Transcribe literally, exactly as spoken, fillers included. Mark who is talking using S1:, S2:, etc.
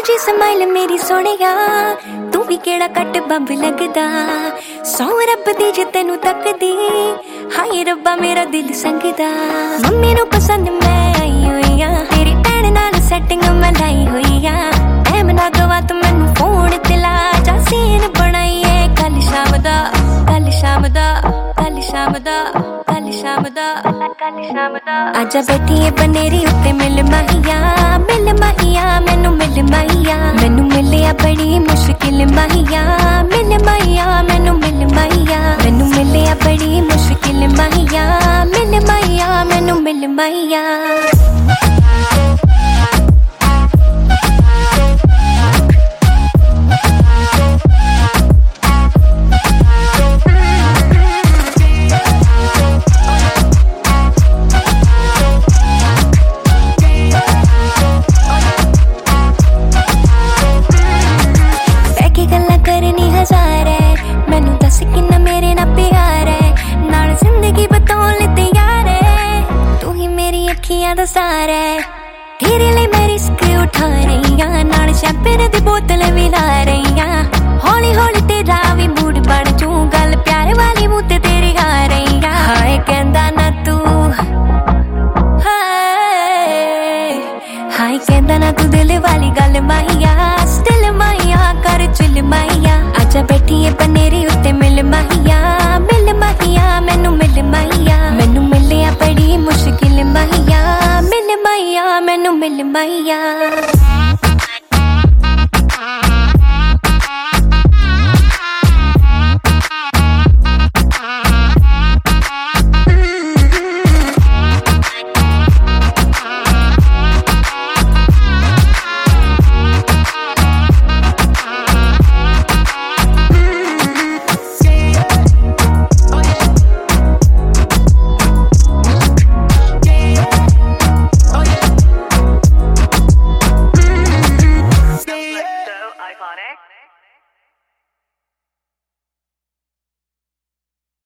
S1: जी smile मेरी सोहणिया तू भी केड़ा कट बंब लगदा। सौ रब दी जे तेनू तकदी हाय रब्बा मेरा दिल संगदा। मम्मी नू पसंद मैं आई हुई आ तेरी भैन नाल सैटिंग मैं लाई हुई आ। टाइम ना गवा तू मैनू फोन ते ला जा सीन बनाईए कल शाम दा कल शाम दा कल शाम दा कल शाम दा कल शाम दा। आजा बैठीए बनेरी उत्ते मिल माहिया मिल माहिया मैनू मिल माहिया मैनू मिलिया बड़ी मुश्किल माहिया मिल माहिया मैनू मिल माहिया मैनू मिलिया बड़ी मुश्किल माहिया मिल माहिया मैनू मिल माहिया। मैनू दस किन्ना मेरे ना प्यार है नाल जिंदगी बताउण लई तैयार है तू ही मेरी अखियां दा सहारा है। तेरे लिए मैं रिस्क उठा रही हां नाल शैंपेन दी बोतल भी ला रही हां। हौली हौली तेरा भी मूड बन जू गल प्यार वाली मुंह ते तेरे आ रही हां। हाय कहंदा ना तू हाय हाय कहंदा ना तू दिल वाली गल माहिया दिल माहिया कर चिल माहिया। आजा बैठीए बनेरी उत्ते मिल माहिया मिल माहिया मैनू मिल माहिया मैनू मिलिया बड़ी मुश्किल माहिया मिल माहिया मैनू मिल माहिया।